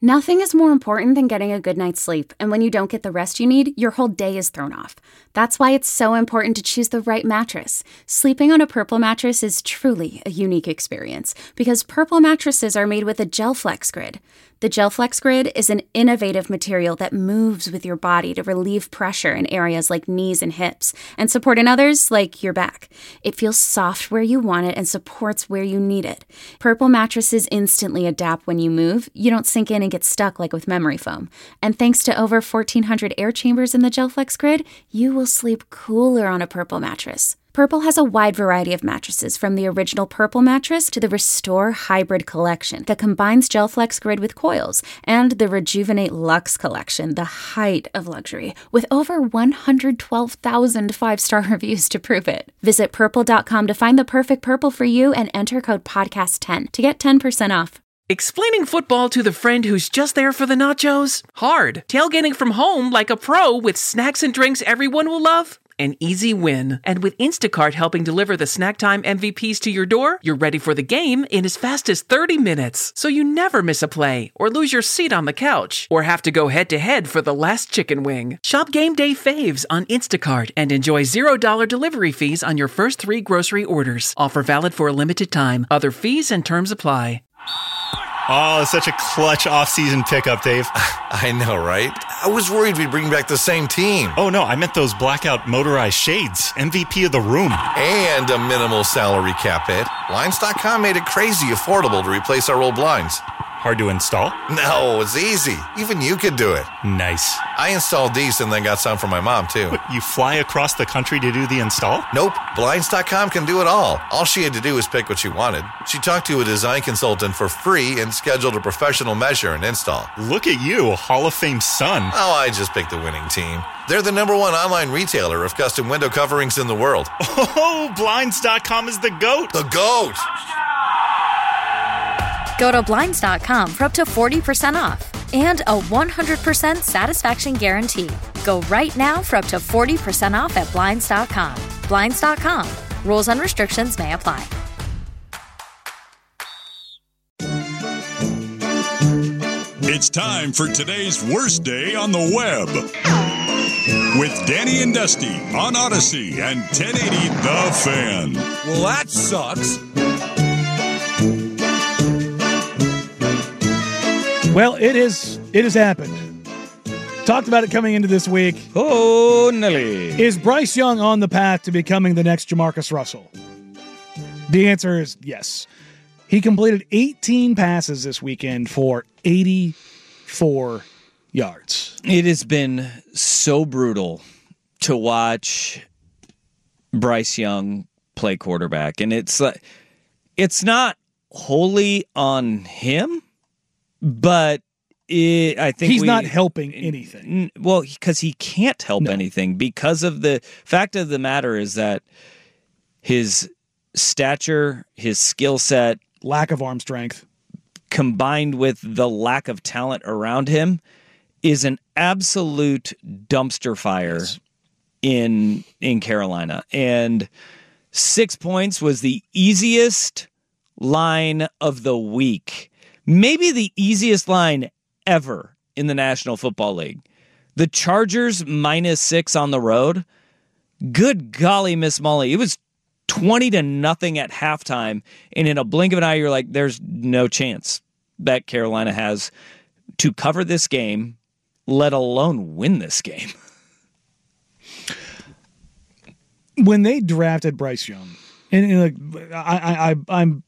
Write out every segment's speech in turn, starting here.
Nothing is more important than getting a good night's sleep, and when you don't get the rest you need, your whole day is thrown off. That's why it's so important to choose the right mattress. Sleeping on a Purple mattress is truly a unique experience, because Purple mattresses are made with a GelFlex Grid. The GelFlex Grid is an innovative material that moves with your body to relieve pressure in areas like knees and hips, and support in others like your back. It feels soft where you want it and supports where you need it. Purple mattresses instantly adapt when you move. You don't sink in and get stuck like with memory foam. And thanks to over 1,400 air chambers in the GelFlex Grid, you will sleep cooler on a Purple mattress. Purple has a wide variety of mattresses, from the original Purple mattress to the Restore Hybrid collection that combines GelFlex Grid with coils, and the Rejuvenate Luxe collection, the height of luxury, with over 112,000 five-star reviews to prove it. Visit purple.com to find the perfect Purple for you and enter code podcast10 to get 10% off. Explaining football to the friend who's just there for the nachos? Hard. Tailgating from home like a pro with snacks and drinks everyone will love? An easy win. And with Instacart helping deliver the snack time MVPs to your door, you're ready for the game in as fast as 30 minutes. So you never miss a play, or lose your seat on the couch, or have to go head-to-head for the last chicken wing. Shop Game Day Faves on Instacart and enjoy $0 delivery fees on your first 3 grocery orders. Offer valid for a limited time. Other fees and terms apply. Oh, it's such a clutch off-season pickup, Dave. I know, right? I was worried we'd bring back the same team. Oh, no, I meant those blackout motorized shades. MVP of the room. And a minimal salary cap hit. Blinds.com made it crazy affordable to replace our old blinds. Hard to install? No, it's easy. Even you could do it. Nice. I installed these and then got some for my mom, too. What, you fly across the country to do the install? Nope. Blinds.com can do it all. All she had to do was pick what she wanted. She talked to a design consultant for free and scheduled a professional measure and install. Look at you, a Hall of Fame son. Oh, I just picked the winning team. They're the #1 online retailer of custom window coverings in the world. Oh, Blinds.com is the GOAT. The GOAT! Go to Blinds.com for up to 40% off and a 100% satisfaction guarantee. Go right now for up to 40% off at Blinds.com. Blinds.com. Rules and restrictions may apply. It's time for today's worst day on the web. With Danny and Dusty on Odyssey and 1080 The Fan. Well, that sucks. Well, it has happened. Talked about it coming into this week. Oh, Nelly. Is Bryce Young on the path to becoming the next Jamarcus Russell? The answer is yes. He completed 18 passes this weekend for 84 yards. It has been so brutal to watch Bryce Young play quarterback. And it's not wholly on him. But I think he's not helping anything. Well, because he can't help anything, because of the fact of the matter is that his stature, his skill set, lack of arm strength, combined with the lack of talent around him, is an absolute dumpster fire in Carolina. And 6 points was the easiest line of the week. Maybe the easiest line ever in the National Football League. The Chargers -6 on the road. Good golly, Miss Molly. It was 20-0 at halftime. And in a blink of an eye, you're like, there's no chance that Carolina has to cover this game, let alone win this game. When they drafted Bryce Young, and like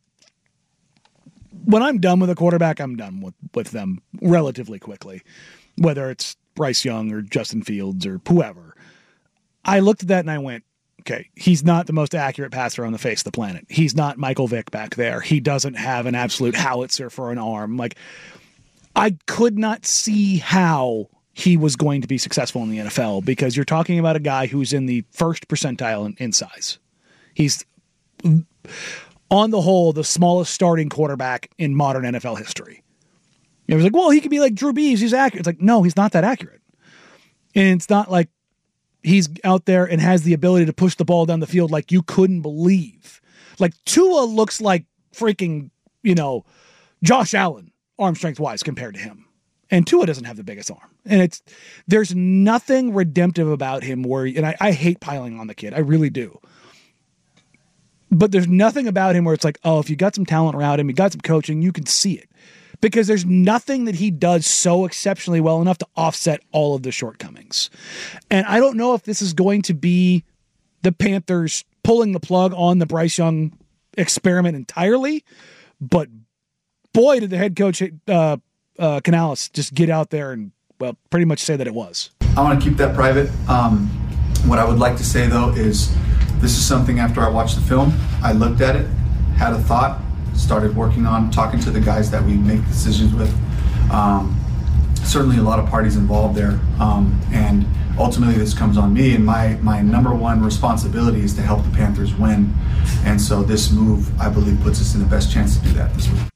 when I'm done with a quarterback, I'm done with them relatively quickly, whether it's Bryce Young or Justin Fields or whoever. I looked at that and I went, okay, he's not the most accurate passer on the face of the planet. He's not Michael Vick back there. He doesn't have an absolute howitzer for an arm. Like, I could not see how he was going to be successful in the NFL, because you're talking about a guy who's in the first percentile in size. He's, on the whole, the smallest starting quarterback in modern NFL history. It was like, well, he could be like Drew Brees. He's accurate. It's like, no, he's not that accurate. And it's not like he's out there and has the ability to push the ball down the field like you couldn't believe. Like, Tua looks like freaking, Josh Allen arm strength wise compared to him. And Tua doesn't have the biggest arm. And there's nothing redemptive about him and I hate piling on the kid. I really do. But there's nothing about him where it's like, oh, if you got some talent around him, you got some coaching, you can see it. Because there's nothing that he does so exceptionally well enough to offset all of the shortcomings. And I don't know if this is going to be the Panthers pulling the plug on the Bryce Young experiment entirely, but boy, did the head coach, Canales, just get out there and, well, pretty much say that it was. I want to keep that private. What I would like to say, though, is this is something after I watched the film, I looked at it, had a thought, started working on talking to the guys that we make decisions with. Certainly a lot of parties involved there. And ultimately this comes on me, and my number one responsibility is to help the Panthers win. And so this move, I believe, puts us in the best chance to do that this week.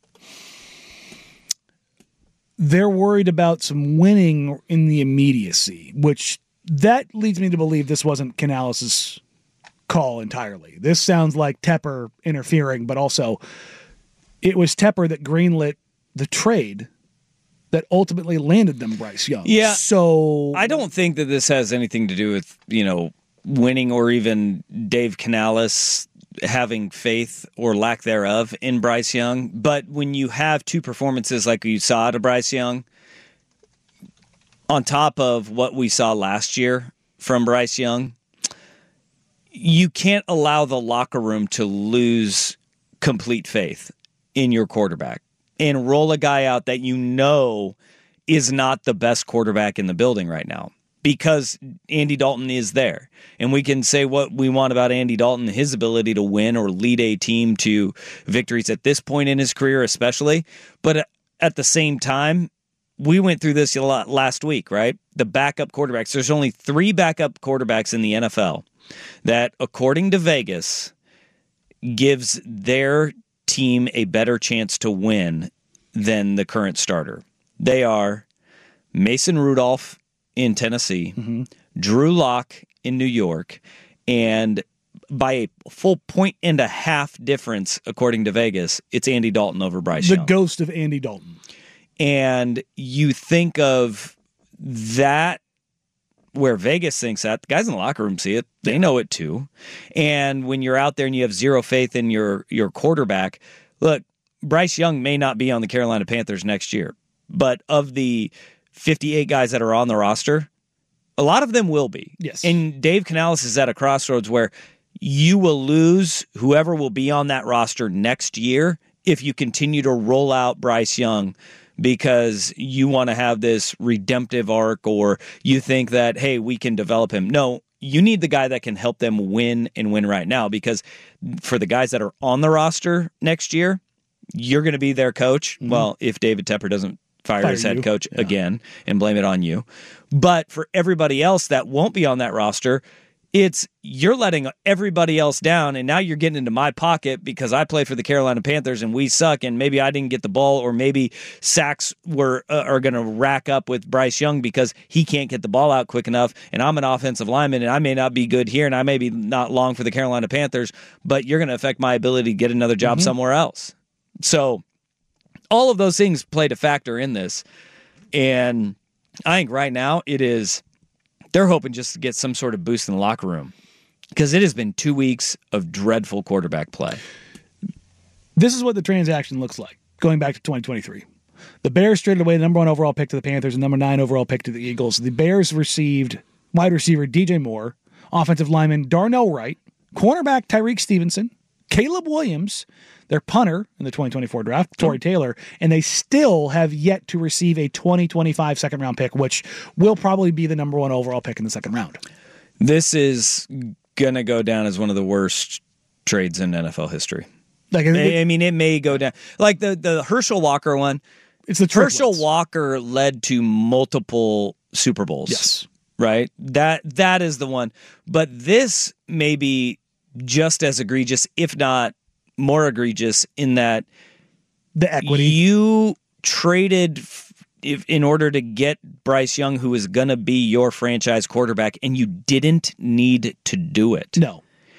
They're worried about some winning in the immediacy, which that leads me to believe this wasn't Canales' call entirely. This sounds like Tepper interfering, but also it was Tepper that greenlit the trade that ultimately landed them Bryce Young. Yeah. So I don't think that this has anything to do with, winning or even Dave Canales having faith or lack thereof in Bryce Young. But when you have two performances like you saw out of Bryce Young, on top of what we saw last year from Bryce Young, you can't allow the locker room to lose complete faith in your quarterback and roll a guy out that is not the best quarterback in the building right now, because Andy Dalton is there. And we can say what we want about Andy Dalton, his ability to win or lead a team to victories at this point in his career especially. But at the same time, we went through this a lot last week, right? The backup quarterbacks. There's only 3 backup quarterbacks in the NFL that, according to Vegas, gives their team a better chance to win than the current starter. They are Mason Rudolph in Tennessee, Drew Lock in New York, and by a full 1.5 difference, according to Vegas, it's Andy Dalton over Bryce Young. The ghost of Andy Dalton. And you think of that where Vegas thinks that, the guys in the locker room see it. They know it too. And when you're out there and you have zero faith in your quarterback, look, Bryce Young may not be on the Carolina Panthers next year, but of the 58 guys that are on the roster, a lot of them will be. Yes. And Dave Canales is at a crossroads where you will lose whoever will be on that roster next year if you continue to roll out Bryce Young because you want to have this redemptive arc, or you think that, hey, we can develop him. No, you need the guy that can help them win and win right now, because for the guys that are on the roster next year, you're going to be their coach. Mm-hmm. Well, if David Tepper doesn't fire his head coach again and blame it on you. But for everybody else that won't be on that roster, it's you're letting everybody else down, and now you're getting into my pocket because I play for the Carolina Panthers and we suck, and maybe I didn't get the ball, or maybe sacks are going to rack up with Bryce Young because he can't get the ball out quick enough, and I'm an offensive lineman, and I may not be good here, and I may be not long for the Carolina Panthers, but you're going to affect my ability to get another job somewhere else. So all of those things played a factor in this, and I think right now they're hoping just to get some sort of boost in the locker room, because it has been 2 weeks of dreadful quarterback play. This is what the transaction looks like, going back to 2023. The Bears traded away the number 1 overall pick to the Panthers and number 9 overall pick to the Eagles. The Bears received wide receiver DJ Moore, offensive lineman Darnell Wright, cornerback Tyreek Stevenson, Caleb Williams, their punter in the 2024 draft, Torrey Taylor, and they still have yet to receive a 2025 second-round pick, which will probably be the number 1 overall pick in the second round. This is going to go down as one of the worst trades in NFL history. I mean, it may go down. Like the Herschel Walker one, it's the Herschel Walker led to multiple Super Bowls. Yes. Right? That is the one. But this may be just as egregious, if not more egregious, in that the equity you traded in order to get Bryce Young, who is going to be your franchise quarterback, and you didn't need to do it. No.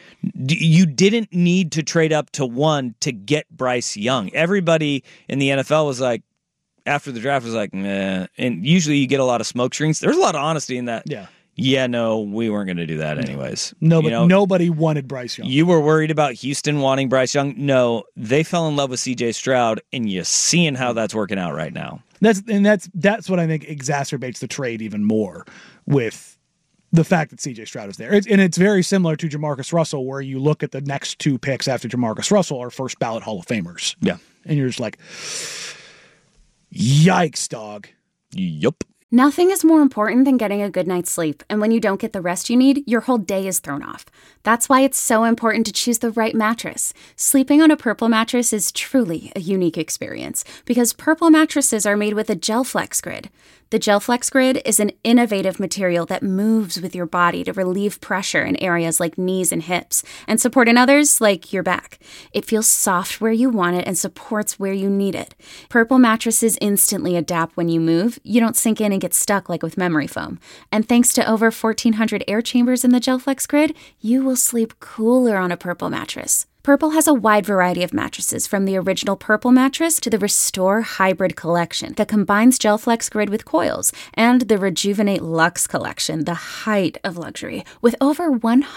You didn't need to trade up to 1 to get Bryce Young. Everybody in the NFL was like, after the draft was like, meh. And usually you get a lot of smoke screens. There's a lot of honesty in that. Yeah, no, we weren't going to do that anyways. Nobody wanted Bryce Young. You were worried about Houston wanting Bryce Young. No, they fell in love with C.J. Stroud, and you're seeing how that's working out right now. That's what I think exacerbates the trade even more with the fact that C.J. Stroud is there. It's very similar to Jamarcus Russell, where you look at the next 2 picks after Jamarcus Russell are first ballot Hall of Famers. Yeah. And you're just like, yikes, dog. Yup. Nothing is more important than getting a good night's sleep, and when you don't get the rest you need, your whole day is thrown off. That's why it's so important to choose the right mattress. Sleeping on a Purple mattress is truly a unique experience, because Purple mattresses are made with a GelFlex Grid. The GelFlex Grid is an innovative material that moves with your body to relieve pressure in areas like knees and hips, and support in others like your back. It feels soft where you want it and supports where you need it. Purple mattresses instantly adapt when you move. You don't sink in and get stuck like with memory foam. And thanks to over 1,400 air chambers in the GelFlex Grid, you will sleep cooler on a Purple mattress. Purple has a wide variety of mattresses, from the original Purple mattress to the Restore Hybrid collection that combines GelFlex Grid with coils, and the Rejuvenate Luxe collection, the height of luxury, with over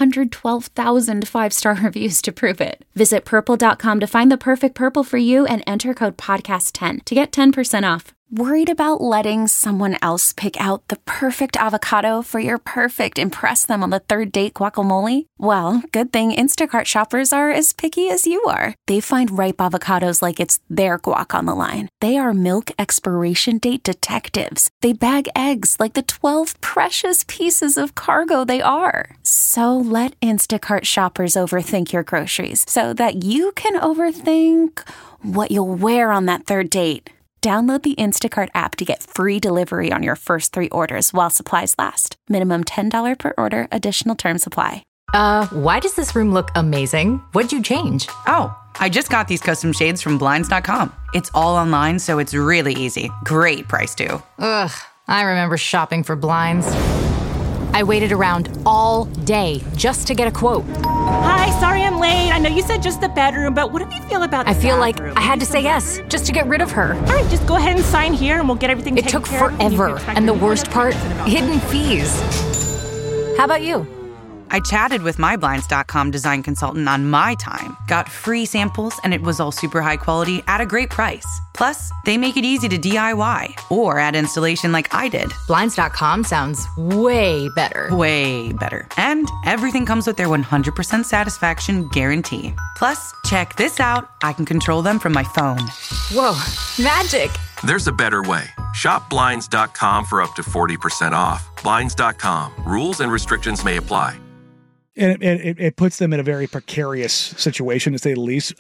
112,000 5-star reviews to prove it. Visit purple.com to find the perfect Purple for you and enter code podcast10 to get 10% off. Worried about letting someone else pick out the perfect avocado for your perfect impress them on the third date guacamole? Well, good thing Instacart shoppers are as picky as you are. They find ripe avocados like it's their guac on the line. They are milk expiration date detectives. They bag eggs like the 12 precious pieces of cargo they are. So let Instacart shoppers overthink your groceries so that you can overthink what you'll wear on that third date. Download the Instacart app to get free delivery on your first 3 orders while supplies last. Minimum $10 per order. Additional terms apply. Why does this room look amazing? What'd you change? Oh, I just got these custom shades from Blinds.com. It's all online, so it's really easy. Great price, too. Ugh, I remember shopping for blinds. I waited around all day just to get a quote. Hi, sorry I'm late. I know you said just the bedroom, but what do you feel about the I feel bathroom? like I had to say yes just to get rid of her. All right, just go ahead and sign here and we'll get everything taken care of. It took forever. And the worst part, hidden fees. How about you? I chatted with my Blinds.com design consultant on my time, got free samples, and it was all super high quality at a great price. Plus, they make it easy to DIY or add installation like I did. Blinds.com sounds way better. Way better. And everything comes with their 100% satisfaction guarantee. Plus, check this out. I can control them from my phone. Whoa, magic. There's a better way. Shop Blinds.com for up to 40% off. Blinds.com. Rules and restrictions may apply. And it puts them in a very precarious situation, to say the least.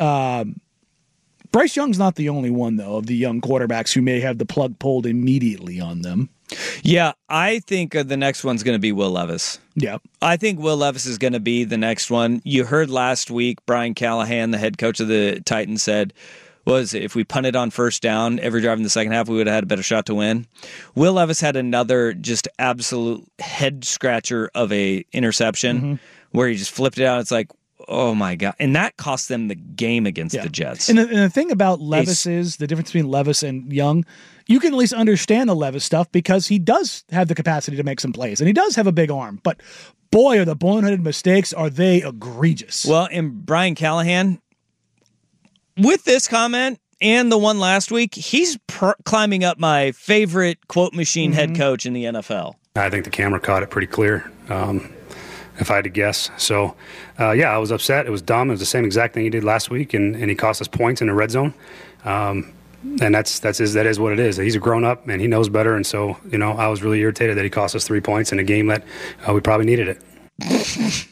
Bryce Young's not the only one, though, of the young quarterbacks who may have the plug pulled immediately on them. Yeah, I think the next one's going to be Will Levis. Yeah. I think Will Levis is going to be the next one. You heard last week, Brian Callahan, the head coach of the Titans, said, if we punted on first down every drive in the second half, we would have had a better shot to win. Will Levis had another just absolute head scratcher of a interception where he just flipped it out. It's like, oh my God. And that cost them the game against the Jets. And the thing about Levis is the difference between Levis and Young. You can at least understand the Levis stuff because he does have the capacity to make some plays and he does have a big arm. But boy, are the boneheaded mistakes, are they egregious. Well, and Brian Callahan, with this comment and the one last week, he's climbing up my favorite quote machine head coach in the NFL. I think the camera caught it pretty clear, if I had to guess. So, I was upset. It was dumb. It was the same exact thing he did last week, and he cost us points in the red zone. And that is what it is. He's a grown-up, and he knows better. And so, I was really irritated that he cost us 3 points in a game that we probably needed it.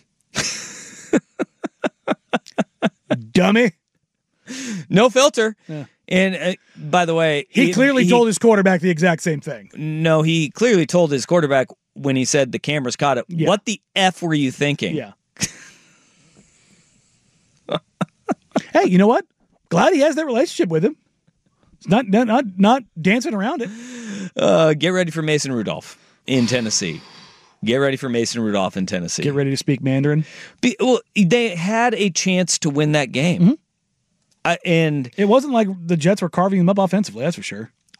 Dummy. No filter. Yeah. And by the way, he clearly told his quarterback the exact same thing. No, he clearly told his quarterback when he said the cameras caught it. Yeah. What the F were you thinking? Yeah. Hey, you know what? Glad he has that relationship with him. It's not dancing around it. Get ready for Mason Rudolph in Tennessee. Get ready for Mason Rudolph in Tennessee. Get ready to speak Mandarin. They had a chance to win that game. And it wasn't like the Jets were carving them up offensively, that's for sure.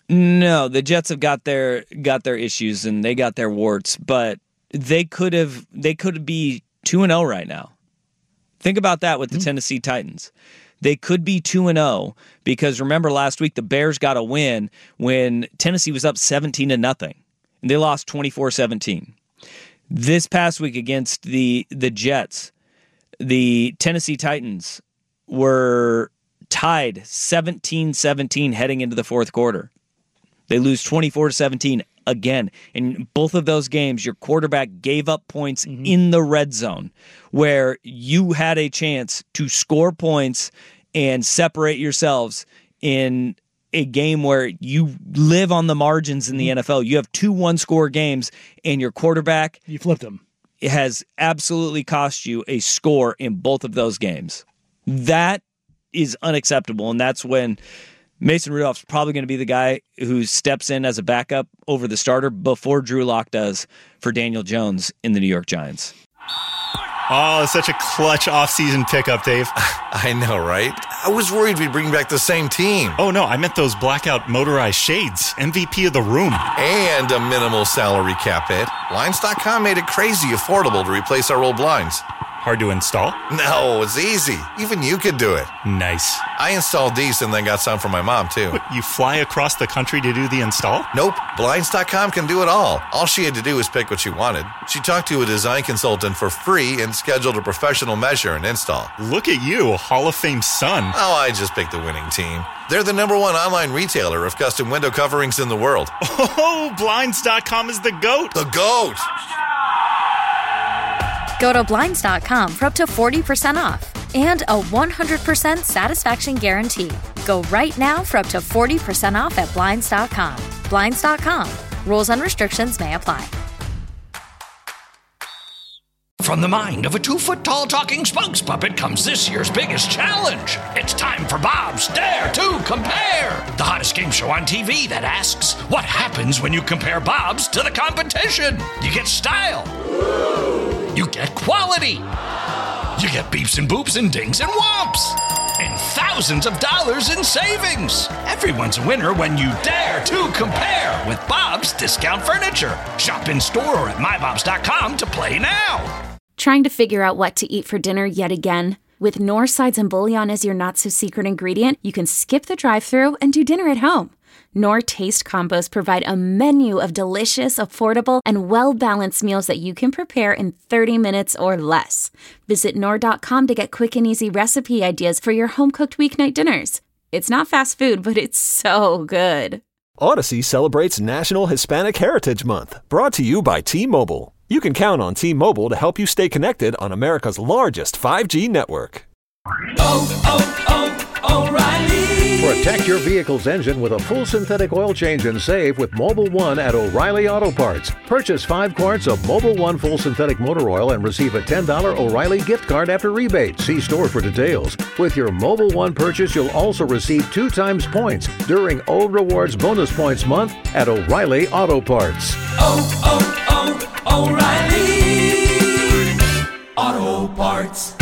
No, the Jets have got their issues and they got their warts, but they could be 2-0 right now. Think about that with the Tennessee Titans. They could be 2-0 because remember last week the Bears got a win when Tennessee was up 17-0 and they lost 24-17. This past week against the Jets, the Tennessee Titans were tied 17-17 heading into the fourth quarter. They lose 24-17 again. In both of those games, your quarterback gave up points in the red zone where you had a chance to score points and separate yourselves in a game where you live on the margins in the NFL. You have 2 one-score games, and your quarterback... You flipped them. It has absolutely cost you a score in both of those games. That is unacceptable, and that's when Mason Rudolph's probably going to be the guy who steps in as a backup over the starter before Drew Lock does for Daniel Jones in the New York Giants. Oh, it's such a clutch offseason pickup, Dave. I know, right? I was worried we'd bring back the same team. Oh, no, I meant those blackout motorized shades. MVP of the room. And a minimal salary cap hit. Blinds.com made it crazy affordable to replace our old blinds. Hard to install? No, it's easy. Even you could do it. Nice. I installed these and then got some for my mom, too. What, you fly across the country to do the install? Nope. Blinds.com can do it all. All she had to do was pick what she wanted. She talked to a design consultant for free and scheduled a professional measure and install. Look at you, a Hall of Fame son. Oh, I just picked the winning team. They're the #1 online retailer of custom window coverings in the world. Oh, Blinds.com is the GOAT. The GOAT! Go to Blinds.com for up to 40% off and a 100% satisfaction guarantee. Go right now for up to 40% off at Blinds.com. Blinds.com. Rules and restrictions may apply. From the mind of a 2-foot-tall talking spokes puppet comes this year's biggest challenge. It's time for Bob's Dare to Compare, the hottest game show on TV that asks, what happens when you compare Bob's to the competition? You get style. You get quality. You get beeps and boops and dings and whomps. And thousands of dollars in savings. Everyone's a winner when you dare to compare with Bob's Discount Furniture. Shop in store or at mybobs.com to play now. Trying to figure out what to eat for dinner yet again? With Knorr sides and bouillon as your not-so-secret ingredient, you can skip the drive-thru and do dinner at home. Knorr Taste Combos provide a menu of delicious, affordable, and well-balanced meals that you can prepare in 30 minutes or less. Visit Knorr.com to get quick and easy recipe ideas for your home-cooked weeknight dinners. It's not fast food, but it's so good. Odyssey celebrates National Hispanic Heritage Month, brought to you by T-Mobile. You can count on T-Mobile to help you stay connected on America's largest 5G network. O'Reilly. Protect your vehicle's engine with a full synthetic oil change and save with Mobil 1 at O'Reilly Auto Parts. Purchase 5 quarts of Mobil 1 full synthetic motor oil and receive a $10 O'Reilly gift card after rebate. See store for details. With your Mobil 1 purchase, you'll also receive 2 times points during O Rewards Bonus Points Month at O'Reilly Auto Parts. O'Reilly Auto Parts.